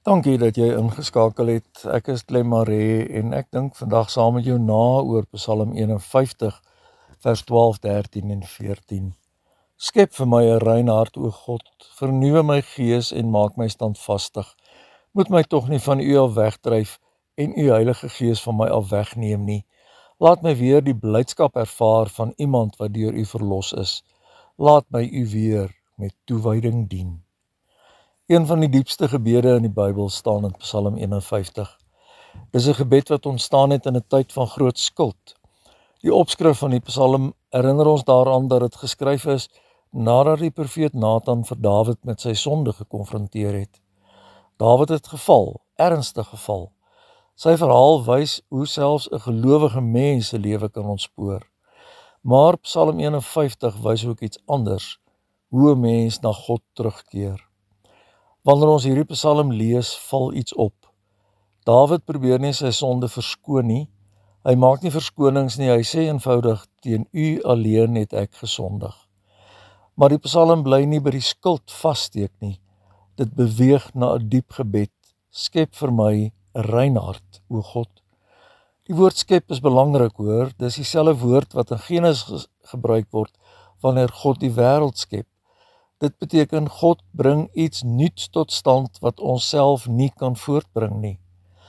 Dankie dat jy ingeskakel het. Ek is Clem Maree en ek dink vandag saam met jou na oor Psalm 51 vers 12, 13 en 14. Skep vir my 'n rein hart, o God, vernuwe my gees en maak my standvastig. Moet my tog nie van u af wegdryf en u Heilige Gees van my af wegneem nie. Laat my weer die blydskap ervaar van iemand wat deur u verlos is. Laat my u weer met toewyding dien. Een van die diepste gebede in die Bybel staan in Psalm 51. Dis 'n gebed wat ontstaan het in 'n tyd van groot skuld. Die opskrif van die Psalm herinner ons daaraan dat dit geskryf is nadat die profeet Nathan vir Dawid met sy sonde gekonfronteer het. Dawid het geval, ernstig geval. Sy verhaal wys hoe selfs 'n gelowige mens se lewe kan ontspoor. Maar Psalm 51 wys ook iets anders, hoe 'n mens na God terugkeer. Wanneer ons hierdie Psalm lees, val iets op. Dawid probeer nie sy sonde verskoon nie. Hy maak nie verskonings nie, hy sê eenvoudig, teen u alleen het ek gesondig. Maar die Psalm bly nie by die skuld vassteek nie. Dit beweeg na 'n diep gebed. Skep vir my 'n rein hart, o God. Die woord skep is belangrik, hoor. Dis dieselfde woord wat in Genesis gebruik word wanneer God die wêreld skep. Dit beteken God bring iets nuuts tot stand wat ons self nie kan voortbring nie.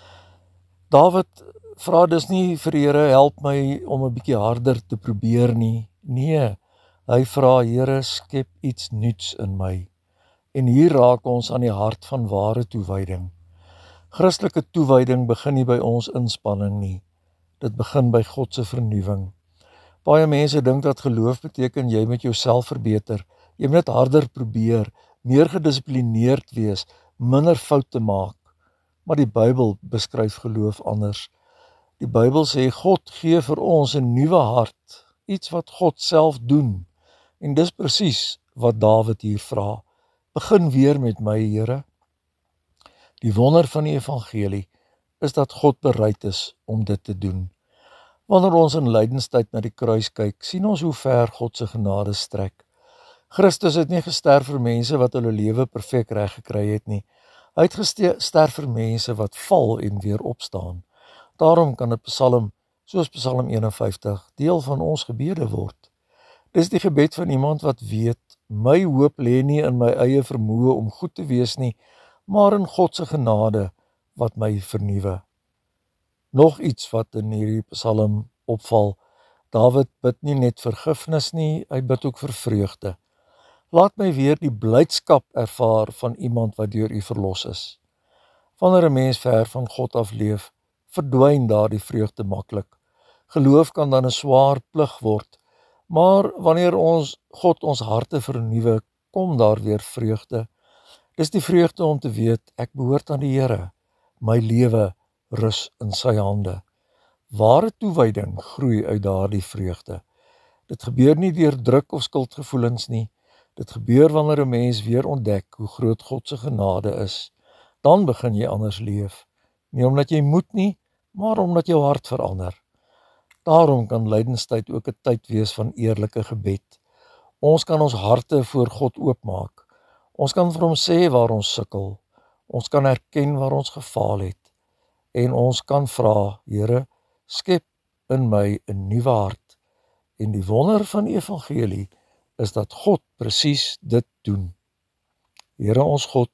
Dawid vra dus nie vir die Here, help my om 'n bietjie harder te probeer nie. Nee, hy vra, Here, skep iets nuuts in my. En hier raak ons aan die hart van ware toewyding. Christelike toewyding begin nie by ons inspanning nie. Dit begin by God se vernuwing. Baie mense dink dat geloof beteken jy moet jouself verbeter. Jy moet net harder probeer, meer gedissiplineerd wees, minder foute maak. Maar die Bybel beskryf geloof anders. Die Bybel sê God gee vir ons 'n nuwe hart, iets wat God self doen. En dis presies wat Dawid hier vra. Begin weer met my, Here. Die wonder van die evangelie is dat God bereid is om dit te doen. Wanneer ons in lydenstyd na die kruis kyk, sien ons hoe ver God se genade strek. Christus het nie gesterf vir mense wat hulle lewe perfek reg gekry het nie. Hy het gesterf vir mense wat val en weer opstaan. Daarom kan 'n Psalm, soos Psalm 51, deel van ons gebede word. Dis die gebed van iemand wat weet, my hoop lê nie in my eie vermoë om goed te wees nie, maar in God se genade wat my vernuwe. Nog iets wat in hierdie Psalm opval, Dawid bid nie net vergifnis nie, hy bid ook vir vreugde. Laat my weer die blydskap ervaar van iemand wat deur u verlos is. Wanneer 'n mens ver van God af leef, verdwyn daardie vreugde maklik. Geloof kan dan 'n swaar plig word, maar wanneer God ons harte vernuwe, kom daar weer vreugde. Dis die vreugde om te weet, ek behoort aan die Here, my lewe rus in sy hande. Ware toewyding groei uit daardie vreugde. Dit gebeur nie deur druk of skuldgevoelens nie. Dit gebeur wanneer 'n mens weer ontdek hoe groot God se genade is. Dan begin jy anders leef. Nie omdat jy moet nie, maar omdat jou hart verander. Daarom kan lydenstyd ook 'n tyd wees van eerlike gebed. Ons kan ons harte voor God oopmaak. Ons kan vir hom sê waar ons sukkel. Ons kan erken waar ons gefaal het. En ons kan vra, Here, skep in my 'n nuwe hart. En die wonder van die evangelie is dat God presies dit doen. Here ons God,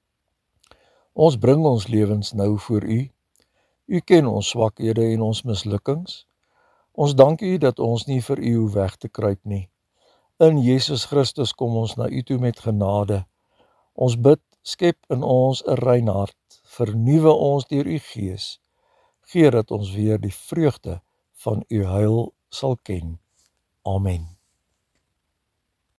ons bring ons lewens nou voor u. U ken ons swakhede en ons mislukkings. Ons dank u dat ons nie vir u hoef weg te kruip nie. In Jesus Christus kom ons na u toe met genade. Ons bid, skep in ons 'n rein hart, vernuwe ons deur u Gees. Gee dat ons weer die vreugde van u heil sal ken. Amen.